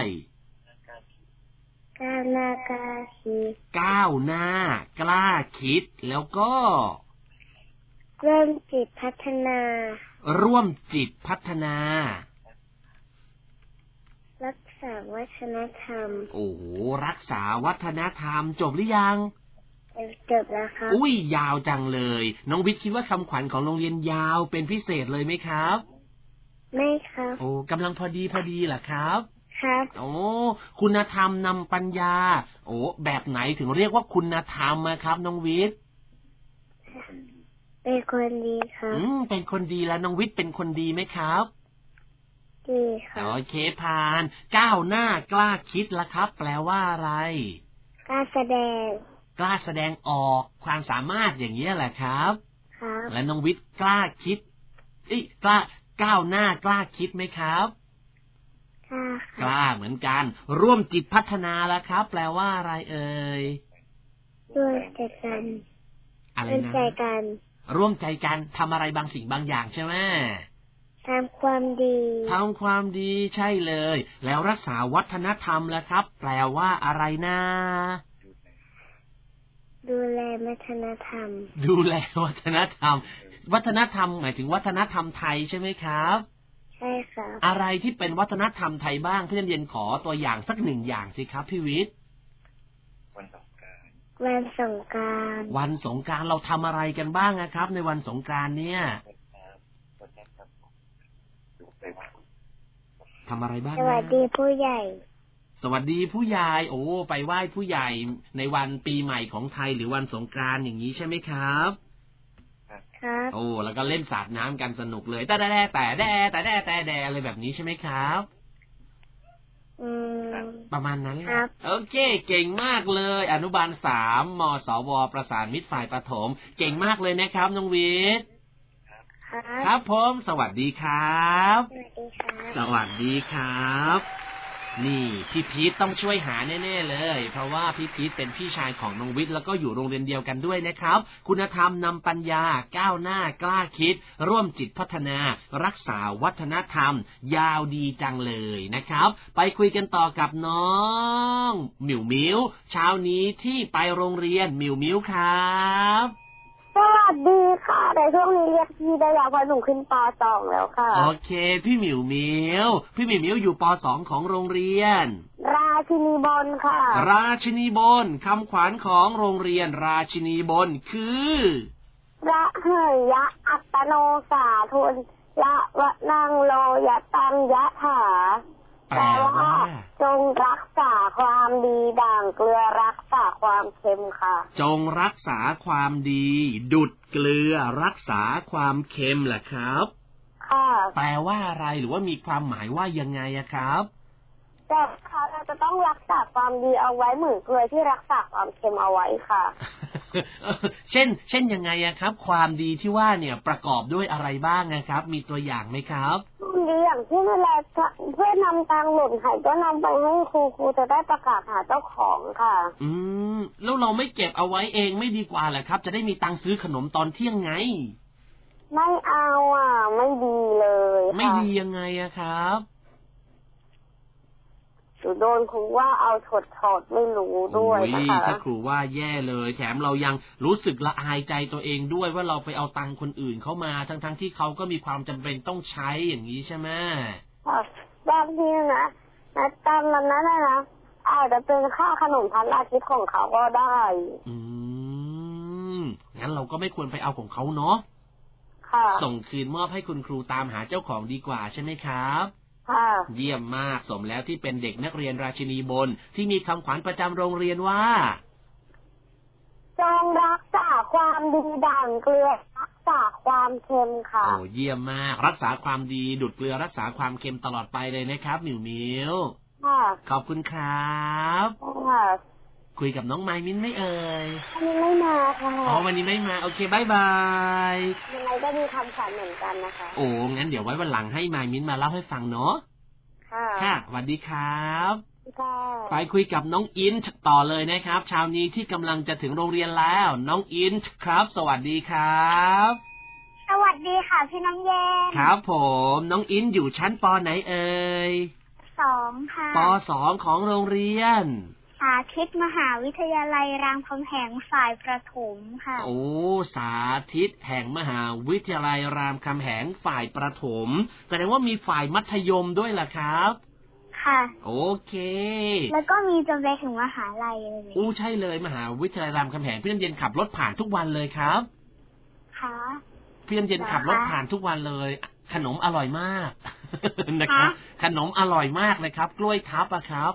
ก้าวหน้ากล้าคิดก้าวหน้ากล้าคิดแล้วก็ร่วมจิตพัฒนารักษาวัฒนธรรมโอ้โหรักษาวัฒนธรรมจบหรือยังจบแล้วครับอุ้ยยาวจังเลยน้องวิทย์คิดว่าคำขวัญของโรงเรียนยาวเป็นพิเศษเลยไหมครับไม่ครับโอ้กำลังพอดีเหรอครับครับโอ้คุณธรรมนำปัญญาโอ้แบบไหนถึงเรียกว่าคุณธรรมครับน้องวิทย์เป็นคนดีครับเป็นคนดีแล้วน้องวิทย์เป็นคนดีไหมครับดีครับโอเคผ่านก้าวหน้ากล้าคิดละครับแปลว่าอะไรกล้าแสดงออกความสามารถอย่างนี้แหละครับครับและน้องวิทย์กล้าคิดก้าวหน้ากล้าคิดไหมครับกล้าเหมือนกันร่วมจิตพัฒนาละครับแปลว่าอะไรเอ่ยร่วมใจกันอะไรนะร่วมใจกันทำอะไรบางสิ่งบางอย่างใช่ไหมทำความดีใช่เลยแล้วรักษาวัฒนธรรมละครับแปลว่าอะไรนะดูแลวัฒนธรรมหมายถึงวัฒนธรรมไทยใช่ไหมครับใช่ครับอะไรที่เป็นวัฒนธรรมไทยบ้างพี่น้ำเย็นขอตัวอย่างสัก1อย่างสิครับพี่วิทย์วันสงกรานต์เราทำอะไรกันบ้างนะครับในวันสงกรานต์เนี่ยทำอะไรบ้างสวัสดีผู้ใหญ่โอ้ไปไหว้ผู้ใหญ่ในวันปีใหม่ของไทยหรือวันสงกรานต์อย่างนี้ใช่ไหมครับครับครับโอ้แล้วก็เล่นสาดน้ำกันสนุกเลยแต่แดอะไรแบบนี้ใช่ไหมครับประมาณนั้นแหละโอเคเก่งมากเลยอนุบาล3 มสว.ประสานมิตรฝ่ายประถมเก่งมากเลยนะครับน้องวิทย์ครับผมสวัสดีครับสวัสดีครับนี่พี่พีทต้องช่วยหาแน่ๆเลยเพราะว่าพี่พีทเป็นพี่ชายของน้องวิทย์แล้วก็อยู่โรงเรียนเดียวกันด้วยนะครับคุณธรรมนำปัญญาก้าวหน้ากล้าคิดร่วมจิตพัฒนารักษาวัฒนธรรมยาวดีจังเลยนะครับไปคุยกันต่อกับน้องหมิวมิวเช้านี้ที่ไปโรงเรียนหมิวมิวครับสวัสดีค่ะแต่ช่วงนี้เรียกพี่ได้แล้วเพราะหนูขึ้นป .2 แล้วค่ะโอเคพี่หมิวอยู่ป .2 ของโรงเรียนราชินีบนค่ะราชินีบนคำขวัญของโรงเรียนราชินีบนคือระเหยะอัตโนสาทุนละวะนังโลยะตังยะถาแปลว่าจงรักษาความดีด่างเกลือรักษาความเค็มค่ะจงรักษาความดีดุจเกลือรักษาความเค็มแหละครับค่ะแปลว่าอะไรหรือว่ามีความหมายว่ายังไงครับแต่เราจะต้องรักษาความดีเอาไว้เหมือนเกลือที่รักษาความเค็มเอาไว้ค่ะเช่นยังไงครับความดีที่ว่าเนี่ยประกอบด้วยอะไรบ้างนะครับมีตัวอย่างไหมครับดีอย่างที่เวลาเพื่อนำตังหล่นหายก็นำไปให้ครูจะได้ประกาศหาเจ้าของค่ะแล้วเราไม่เก็บเอาไว้เองไม่ดีกว่าเหรอครับจะได้มีตังซื้อขนมตอนเที่ยงไงไม่เอาไม่ดีเลยไม่ดียังไงครับโดนครูว่าเอาถอดไม่รู้ด้วยนะคะถ้าครูว่าแย่เลยแถมเรายังรู้สึกละอายใจตัวเองด้วยว่าเราไปเอาตังคนอื่นเข้ามาทั้งที่เขาก็มีความจำเป็นต้องใช้อย่างนี้ใช่ไหมบางทีนะตังนั้นนะอาจจะเป็นค่าขนมพันอาทิตย์ของเขาก็ได้งั้นเราก็ไม่ควรไปเอาของเขาเนาะส่งคืนมอบให้คุณครูตามหาเจ้าของดีกว่าใช่ไหมครับเยี่ยมมากสมแล้วที่เป็นเด็กนักเรียนราชินีบนที่มีคำขวัญประจำโรงเรียนว่าจงรักษาความดีด่างเกลือรักษาความเค็มค่ะโอ้เยี่ยมมากรักษาความดีดุจเกลือรักษาความเค็มตลอดไปเลยนะครับหมิวขอบคุณครับคุยกับน้องไมมิ้นไม่เอ่ยวันนี้ไม่มาค่ะวันนี้ไม่มาโอเคบ๊ายบายยังไงก็มีคำขวัญเหมือนกันนะคะโอ้งั้นเดี๋ยวไว้วันหลังให้ไมมิ้นมาเล่าให้ฟังเนาะค่ะสวัสดีครับไปคุยกับน้องอินทต่อเลยนะครับเช้านี้ที่กำลังจะถึงโรงเรียนแล้วน้องอินทครับสวัสดีครับสวัสดีค่ะพี่น้องเย็นครับผมน้องอินอยู่ชั้นป.ไหนเอ่ย 2ค่ะป.2 ของโรงเรียนสาธิตมหาวิทยาลัยรามคำแหงฝ่ายประถมค่ะโอ้สาธิตแห่งมหาวิทยาลัยรามคำแหงฝ่ายประถมแสดงว่ามีฝ่ายมัธยมด้วยล่ะครับค่ะโอเคแล้วก็มีจนไปถึงมหาลัยเลยใช่เลยมหาวิทยาลัยรามคำแหงพี่น้ำเย็นขับรถผ่านทุกวันเลยครับค่ะพี่น้ำเย็นขับรถผ่านทุกวันเลยขนมอร่อยมากนะครับขนมอร่อยมากเลยครับกล้วยทับครับ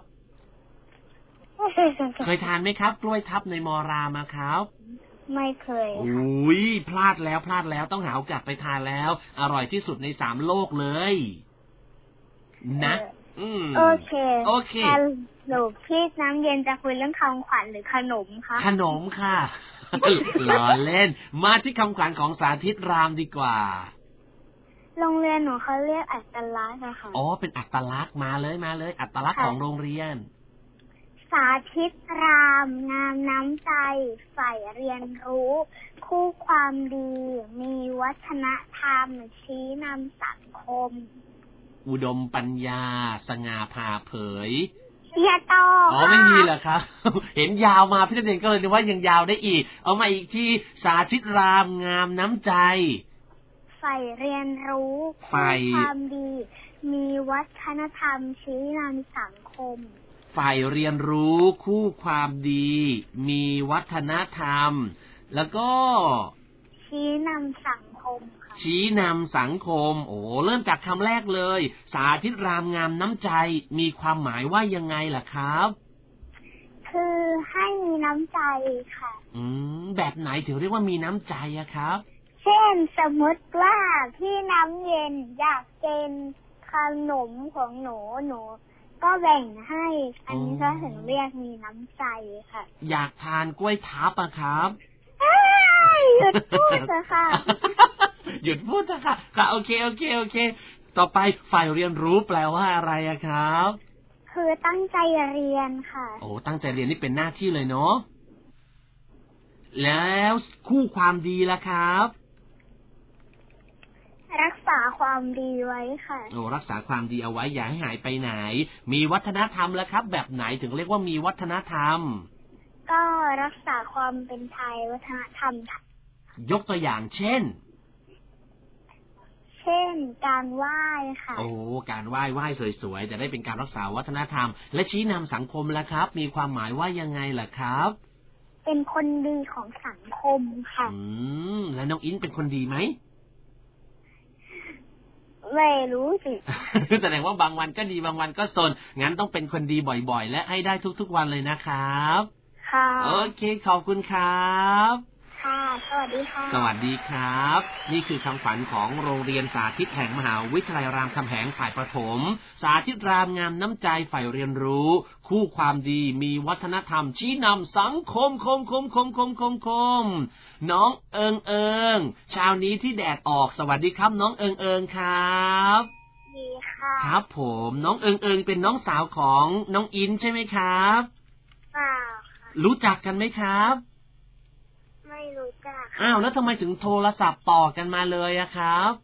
เคยทานไหมครับกล้วยทับในมอรามาครับไม่เคยพลาดแล้วต้องหาโอกาสไปทานแล้วอร่อยที่สุดใน3โลกเลยนะโอเคหนูพี่น้ำเย็นจะคุยเรื่องคำขวัญหรือขนมคะขนมค่ะล้อเล่นมาที่คำขวัญของสาธิตรามดีกว่าโรงเรียนหนูเขาเรียกอัตลักษณ์นะคะเป็นอัตลักษณ์มาเลยอัตลักษณ์ของโรงเรียนสาธิตรามงามน้ำใจใฝ่เรียนรู้คู่ความดีมีวัฒนธรรมชี้นำสังคมอุดมปัญญาสง่าผ่าเผยอย่าต่อไม่มีเหรอครับ เห็นยาวมาพี่นักเรียนก็เลยนึกว่ายังยาวได้อีกเอามาอีกที่สาธิตรามงามน้ำใจใฝ่เรียนรู้คู่ความดีมีวัฒนธรรมชี้นำสังคมฝ่ายเรียนรู้คู่ความดีมีวัฒนธรรมแล้วก็ชี้นำสังคมค่ะชี้นำสังคมเริ่มจากคำแรกเลยสาธิตรามงามน้ำใจมีความหมายว่ายังไงล่ะครับคือให้มีน้ำใจค่ะแบบไหนถึงเรียกว่ามีน้ำใจอะครับเช่นสมมติว่าพี่น้ำเย็นอยากกินขนมของหนูก็แบ่งให้อันนี้ก็ถึงเรียกมีน้ำใจค่ะอยากทานกล้วยทับอะครับหยุดพูดเถอะค่ะหยุดพูดเถอะค่ะค่ะโอเคต่อไปฝ่ายเรียนรู้แปลว่าอะไรอะครับคือตั้งใจเรียนค่ะโอ้ตั้งใจเรียนนี่เป็นหน้าที่เลยเนาะแล้วคู่ความดีล่ะครับรักษาความดีไว้ค่ะโอ้รักษาความดีเอาไว้อย่าให้หายไปไหนมีวัฒนธรรมแล้วครับแบบไหนถึงเรียกว่ามีวัฒนธรรมก็รักษาความเป็นไทยวัฒนธรรมยกตัวอย่างเช่นการไหว้ค่ะโอ้การไหว้สวยๆจะได้เป็นการรักษาวัฒนธรรมและชี้นำสังคมล่ะครับมีความหมายว่ายังไงล่ะครับเป็นคนดีของสังคมค่ะแล้วน้องอินเป็นคนดีไหมไม่รู้สิแสดงว่าบางวันก็ดีบางวันก็ซนงั้นต้องเป็นคนดีบ่อยๆและให้ได้ทุกๆวันเลยนะครับค่ะโอเคขอบคุณครับค่ะสวัสดีค่ะสวัสดีครับนี่คือคำขวัญของโรงเรียนสาธิตแห่งมหาวิทยาลัยรามคำแหงฝ่ายประถมสาธิตรามงามน้ำใจฝ่ายเรียนรู้คู่ความดีมีวัฒนธรรมชี้นำสังคมน้องเอิงเช้านี้ที่แดดออกสวัสดีครับน้องเอิงครับดีค่ะครับผมน้องเอิงเป็นน้องสาวของน้องอินใช่ไหมครับเปล่ารู้จักกันไหมครับไม่รู้จักอ้าวแล้วทำไมถึงโทรศัพท์ต่อกันมาเลยอะครับ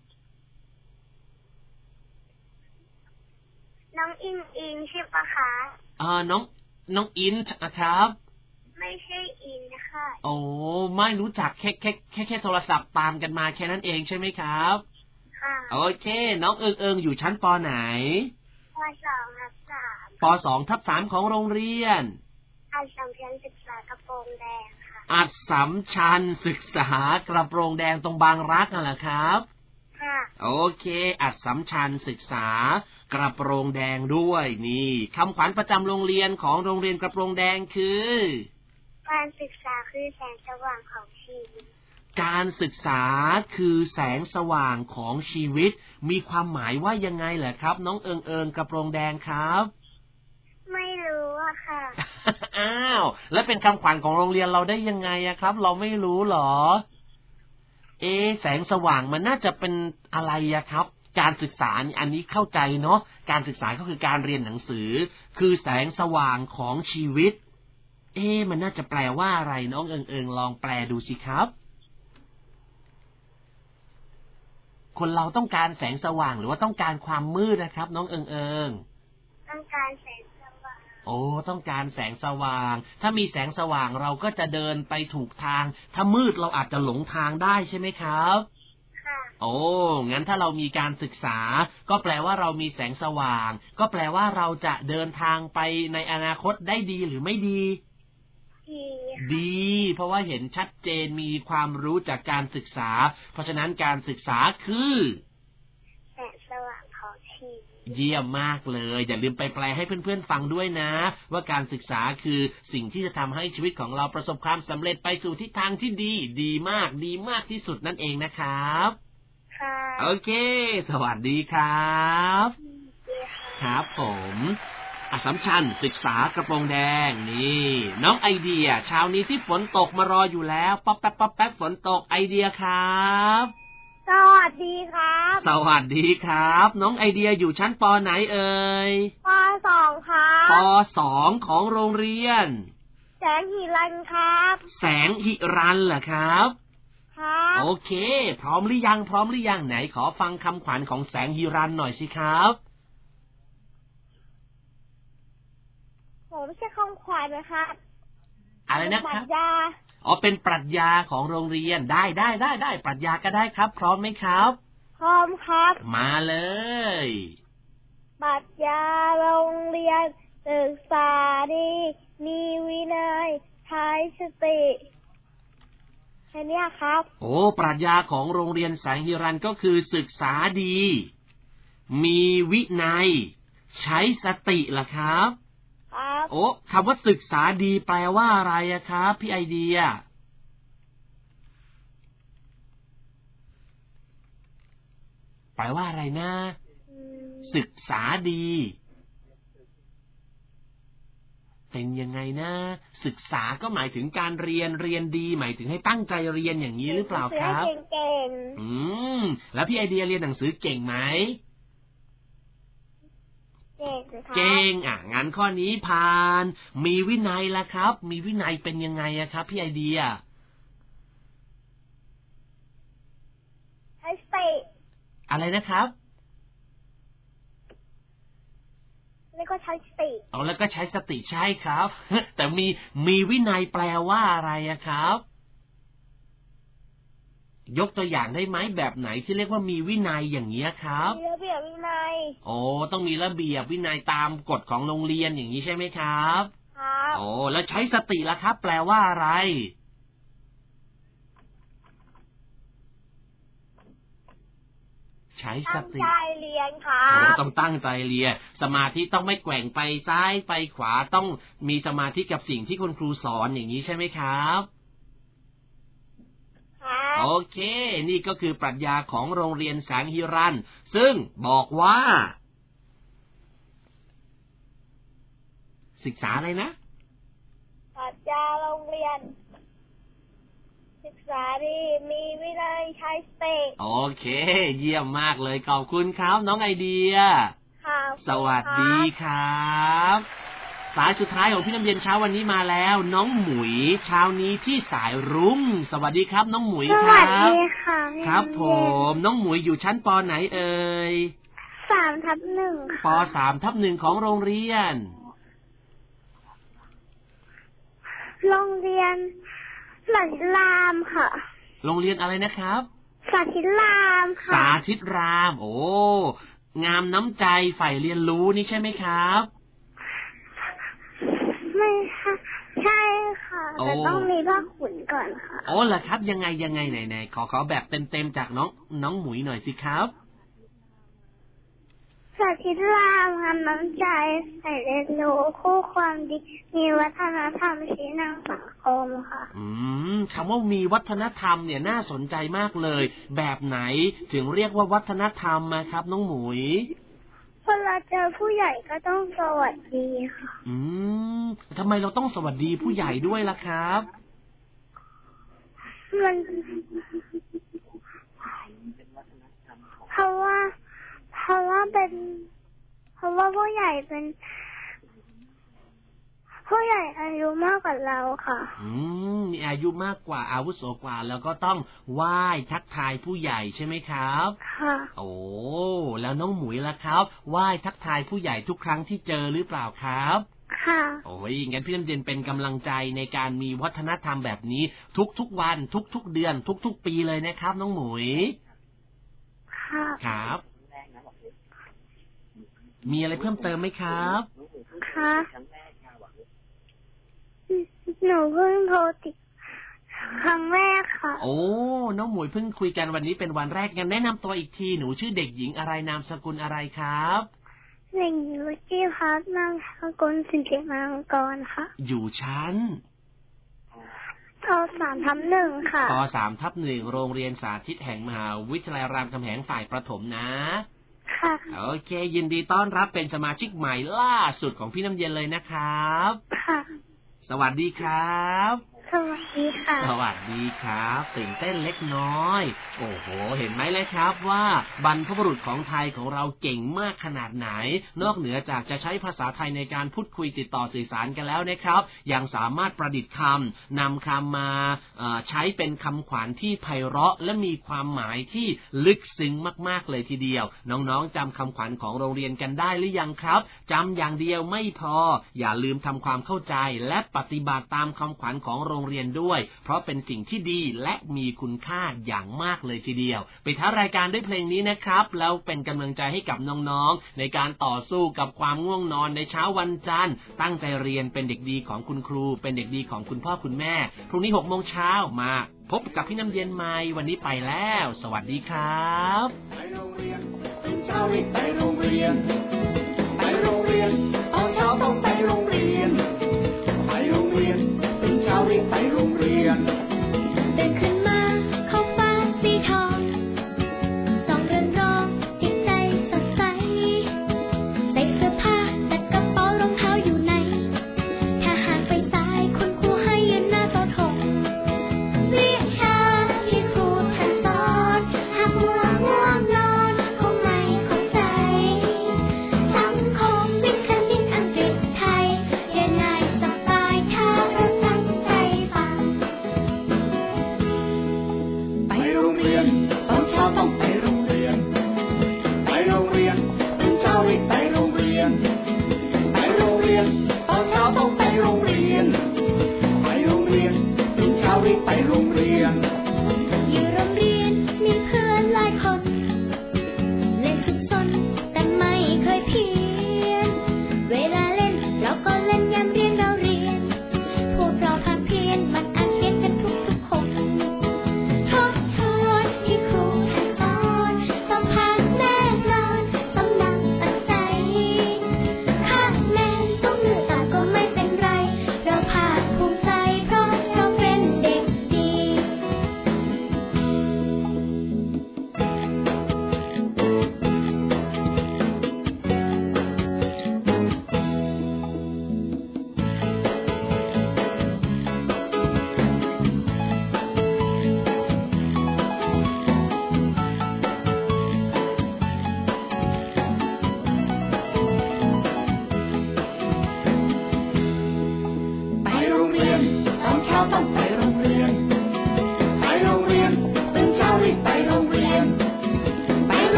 น้องอินใช่ปะคะน้องอินนะครับไม่ใช่อินค่ะโอ้ไม่รู้จักแค่โทรศัพท์ตามกันมาแค่นั้นเองใช่ไหมครับค่ะโอเคน้องเอิงอยู่ชั้นป.ไหนป.2/3 ป.2/3ของโรงเรียนอัสสัมชัญศึกษากระโปรงแดงค่ะอัสสัมชัญศึกษากระโปรงแดงตรงบางรักนั่นแหละครับค่ะโอเคอัสสัมชัญศึกษากระโปรงแดงด้วยนี่คำขวัญประจำโรงเรียนของโรงเรียนกระโปรงแดงคือการศึกษาคือแสงสว่างของชีวิตการศึกษาคือแสงสว่างของชีวิตมีความหมายว่ายังไงเหรอครับน้องเอิงกระโปรงแดงครับไม่รู้อะค่ะอ้าวแล้วเป็นคำขวัญของโรงเรียนเราได้ยังไงอะครับเราไม่รู้หรอแสงสว่างมันน่าจะเป็นอะไรอะครับการศึกษาอันนี้เข้าใจเนาะการศึกษาก็คือการเรียนหนังสือคือแสงสว่างของชีวิตมันน่าจะแปลว่าอะไรน้องเอิงลองแปลดูสิครับคนเราต้องการแสงสว่างหรือว่าต้องการความมืดนะครับน้องเอิงต้องการแสงสว่างต้องการแสงสว่างถ้ามีแสงสว่างเราก็จะเดินไปถูกทางถ้ามืดเราอาจจะหลงทางได้ใช่ไหมครับงั้นถ้าเรามีการศึกษาก็แปลว่าเรามีแสงสว่างก็แปลว่าเราจะเดินทางไปในอนาคตได้ดีหรือไม่ดีดีเพราะว่าเห็นชัดเจนมีความรู้จากการศึกษาเพราะฉะนั้นการศึกษาคือแสงสว่างของชีวิตเยี่ยมมากเลยอย่าลืมไปแปลให้เพื่อนๆฟังด้วยนะว่าการศึกษาคือสิ่งที่จะทำให้ชีวิตของเราประสบความสำเร็จไปสู่ทิศทางที่ดีมากที่สุดนั่นเองนะครับโอเคสวัสดีครับครับผมอัสสัมชัญศึกษากระโปรงแดงนี่น้องไอเดียเช้านี้ที่ฝนตกมารออยู่แล้วป๊อปแป๊บฝนตกไอเดียครับสวัสดีครับสวัสดีครับน้องไอเดียอยู่ชั้นป.ไหนเอ่ยป.2 ครับป.2 ของโรงเรียนแสงหิรันครับแสงหิรันเหรอครับโอเคพร้อมหรือยังไหนขอฟังคำขวัญของแสงหิรันหน่อยสิครับไม่ใช่คำขวัญนะครับอะไรนะครับปรัชญาเป็นปรัชญาของโรงเรียนได้ปรัชญาก็ได้ครับพร้อมไหมครับพร้อมครับมาเลยปรัชญาโรงเรียนศึกษาดีมีวินัยใช้สติแค่นี้ครับปรัชญาของโรงเรียนแสงหิรันก็คือศึกษาดีมีวินัยใช้สติล่ะครับคำว่าศึกษาดีแปลว่าอะไรครับพี่ไอเดียแปลว่าอะไรนะศึกษาดีเป็นยังไงนะศึกษาก็หมายถึงการเรียนดีหมายถึงให้ตั้งใจเรียนอย่างนี้หรือเปล่าครับเก่งแล้วพี่ไอเดียเรียนหนังสือเก่งไหมเก่งงั้นข้อนี้ผ่านมีวินัยละครับมีวินัยเป็นยังไงครับพี่ไอเดียใช้สติอะไรนะครับแล้วก็ใช้สติแล้วก็ใช้สติใช่ครับ แต่มีวินัยแปลว่าอะไรครับยกตัวอย่างได้ไหมแบบไหนที่เรียกว่ามีวินัยอย่างนี้ครับมีระเบียบวินัยต้องมีระเบียบวินัยตามกฎของโรงเรียนอย่างนี้ใช่ไหมครับครับแล้วใช้สติล่ะครับแปลว่าอะไรใช้สติตั้งใจเรียนครับต้องตั้งใจเรียนสมาธิต้องไม่แกว่งไปซ้ายไปขวาต้องมีสมาธิกับสิ่งที่คุณครูสอนอย่างนี้ใช่ไหมครับโอเคนี่ก็คือปรัชญาของโรงเรียนแสงฮิรัญซึ่งบอกว่าศึกษาอะไรนะปรัชญาโรงเรียนศึกษาดีมีวินัยใช้สติโอเคเยี่ยมมากเลยขอบคุณครับน้องไอเดียสวัสดีครับสายสุดท้ายของพี่น้ำเย็นเช้าวันนี้มาแล้วน้องหมุยเช้านี้ที่สายรุ้งสวัสดีครับน้องหมุยครับสวัสดีค่ะครับผมน้องหมุยอยู่ชั้นป.ไหนเอ่ย 3/1 ป.3/1ของโรงเรียนสาธิตรามค่ะโรงเรียนอะไรนะครับสาธิตรามค่ะสาธิตรามงามน้ำใจใฝ่เรียนรู้นี่ใช่ไหมครับไม่ค่ะใช่ค่ะแต่ต้องมีผ้าขุนก่อนค่ะเหรอครับยังไงไหนขอแบบเต็มจากน้องหมุยหน่อยสิครับสาธิตรามงามน้ำใจใฝ่เรียนรู้คู่ความดีมีวัฒนธรรมชี้นำสังคมค่ะคำว่ามีวัฒนธรรมเนี่ยน่าสนใจมากเลยแบบไหนถึงเรียกว่าวัฒนธรรมมาครับน้องหมุยเวลาเจอผู้ใหญ่ก็ต้องสวัสดีค่ะทำไมเราต้องสวัสดีผู้ใหญ่ด้วยล่ะครับเพราะว่าผู้ใหญ่เป็นผู้ใหญ่อายุมากกว่าเราค่ะมีอายุมากกว่าอาวุโสกว่าแล้วก็ต้องไหว้ทักทายผู้ใหญ่ใช่ไหมครับค่ะแล้วน้องหมุยล่ะครับไหว้ทักทายผู้ใหญ่ทุกครั้งที่เจอหรือเปล่าครับค่ะงั้นพี่น้ำเย็นเป็นกำลังใจในการมีวัฒนธรรมแบบนี้ทุกวันทุกเดือนทุกปีเลยนะครับน้องหมุยค่ะครับมีอะไรเพิ่มเติมไหมครับค่ะหนูเพิ่งโทรติดครั้งแรกค่ะน้องหมวยเพิ่งคุยกันวันนี้เป็นวันแรกงั้นแนะนำตัวอีกทีหนูชื่อเด็กหญิงอะไรนามสกุลอะไรครับเด็กหญิงวิจิพัฒน์นามสกุลสิริมังกรค่ะอยู่ชั้นป.3/1ค่ะป.3/1โรงเรียนสาธิตแห่งมหาวิทยาลัยรามคำแหงฝ่ายประถมนะค่ะโอเคยินดีต้อนรับเป็นสมาชิกใหม่ล่าสุดของพี่น้ำเย็นเลยนะครับค่ะสวัสดีครับสวัสดีค่ะสวัสดีครับตื่นเต้นเล็กน้อยเห็นไหมเลยครับว่าบรรพบุรุษของไทยของเราเก่งมากขนาดไหนนอกเหนือจากจะใช้ภาษาไทยในการพูดคุยติดต่อสื่อสารกันแล้วนะครับยังสามารถประดิษฐ์คำนำคำมาใช้เป็นคำขวัญที่ไพเราะและมีความหมายที่ลึกซึ้งมากๆเลยทีเดียวน้องๆจำคำขวัญของโรงเรียนกันได้หรือยังครับจำอย่างเดียวไม่พออย่าลืมทำความเข้าใจและปฏิบัติตามคำขวัญของโรงเรียนด้วยเพราะเป็นสิ่งที่ดีและมีคุณค่าอย่างมากเลยทีเดียวไปท้ารายการด้วยเพลงนี้นะครับแล้วเป็นกำลังใจให้กับน้องๆในการต่อสู้กับความง่วงนอนในเช้าวันจันทร์ตั้งใจเรียนเป็นเด็กดีของคุณครูเป็นเด็กดีของคุณพ่อคุณแม่พรุ่งนี้ 6:00 น.มาพบกับพี่น้ำเย็นใหม่วันนี้ไปแล้วสวัสดีครับไปโรงเรียนตื่นเช้ารีบไปโรงเรียนไปโรงเรียนตอนเช้าต้องไปโรงเรียนไปโรงเรียนตื่นเช้ารีบไปโรงเรียนตื่นขึ้นมาเข้าฟ้าสีทองส่องเรือนรอง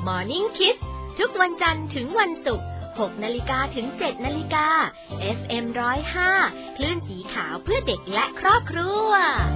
Morning Kids ทุกวันจันทร์ถึงวันศุกร์ 6 นาฬิกาถึง 7 นาฬิกา FM 105 คลื่นสีขาวเพื่อเด็กและครอบครัว